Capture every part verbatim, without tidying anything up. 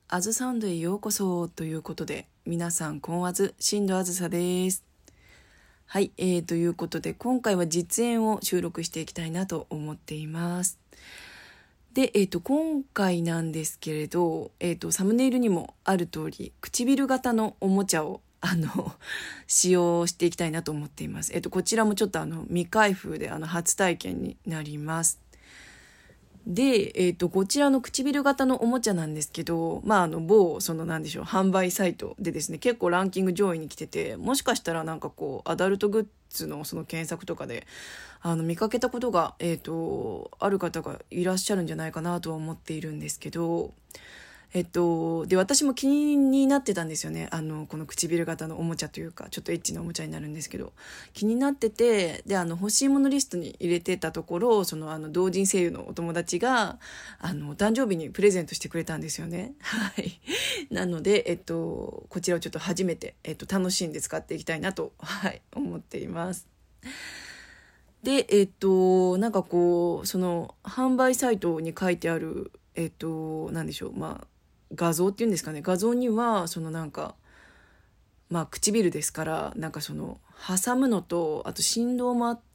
あずサウンドへようこそということで、皆さんこんあず、新藤あずさです。はい、えー、ということで今回は実演を収録していきたいなと思っています。で、えー、と今回なんですけれど、えー、とサムネイルにもある通り唇型のおもちゃをあの使用していきたいなと思っています。えー、とこちらもちょっとあの未開封であの初体験になります。で、えー、とこちらの唇型のおもちゃなんですけど、まあ、あの某そのなんでしょう販売サイトでですね、結構ランキング上位に来てて、もしかしたらなんかこうアダルトグッズのその検索とかであの見かけたことが、えー、とある方がいらっしゃるんじゃないかなとは思っているんですけど、えっと、で私も気になってたんですよね。あのこの唇型のおもちゃというかちょっとエッチなおもちゃになるんですけど、気になってて、であの欲しいものリストに入れてたところ、そのあの同人声優のお友達があのお誕生日にプレゼントしてくれたんですよね。はいなので、えっと、こちらをちょっと初めて、えっと、楽しんで使っていきたいなと、はい、思っています。でえっとなんかこうその販売サイトに書いてあるえっとなんでしょう、まあ画像っていうんですかね、画像にはそのなんかまあ唇ですから、なんかその挟むのとあと振動もあって、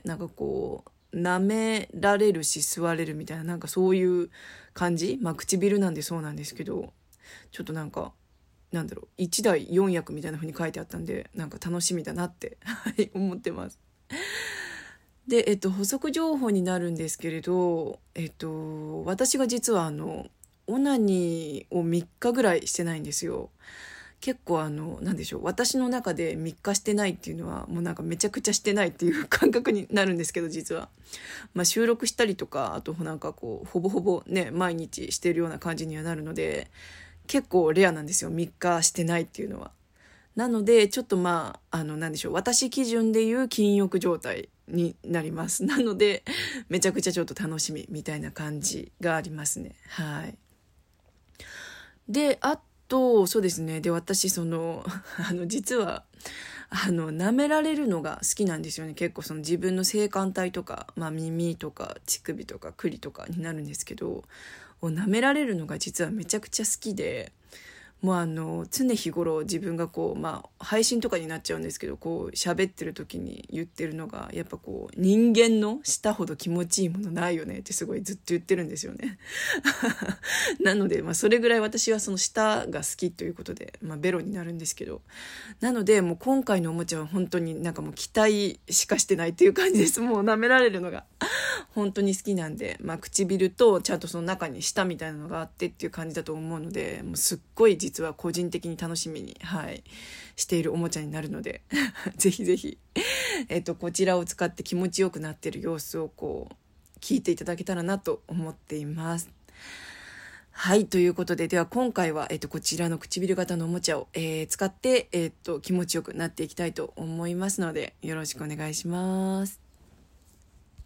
なんかこう舐められるし吸われるみたいな、なんかそういう感じ、まあ唇なんでそうなんですけど、ちょっとなんかなんだろういちだいよん役みたいな風に書いてあったんで、なんか楽しみだなってはい思ってます。で、えっと、補足情報になるんですけれど、えっと、私が実はあのオナニーをみっかぐらいしてないんですよ。結構あのなんでしょう、私の中でみっかしてないっていうのはもうなんかめちゃくちゃしてないっていう感覚になるんですけど、実は、まあ、収録したりとか、あとなんかこうほぼほぼね毎日してるような感じにはなるので、結構レアなんですよ、みっかしてないっていうのは。なのでちょっとまああのなんでしょう、私基準でいう禁欲状態になります。なのでめちゃくちゃちょっと楽しみみたいな感じがありますね。はい。であとそうですね、で私そのあの実はあの舐められるのが好きなんですよね。結構その自分の性感帯とか、まあ、耳とか乳首とか栗とかになるんですけど、を舐められるのが実はめちゃくちゃ好きで、もうあの常日頃自分がこう、まあ、配信とかになっちゃうんですけど、こう喋ってる時に言ってるのが、やっぱこう人間の舌ほど気持ちいいものないよねってすごいずっと言ってるんですよねなので、まあ、それぐらい私はその舌が好きということで、まあ、ベロになるんですけど、なのでもう今回のおもちゃは本当になんかもう期待しかしてないっていう感じです。もう舐められるのが本当に好きなんで、まあ、唇とちゃんとその中に舌みたいなのがあってっていう感じだと思うので、もうすっごい実は個人的に楽しみに、はい、しているおもちゃになるのでぜひぜひ、えっと、こちらを使って気持ちよくなっている様子をこう聞いていただけたらなと思っています。はい、ということで、では今回は、えっと、こちらの唇型のおもちゃを、えー、使って、えっと、気持ちよくなっていきたいと思いますので、よろしくお願いします。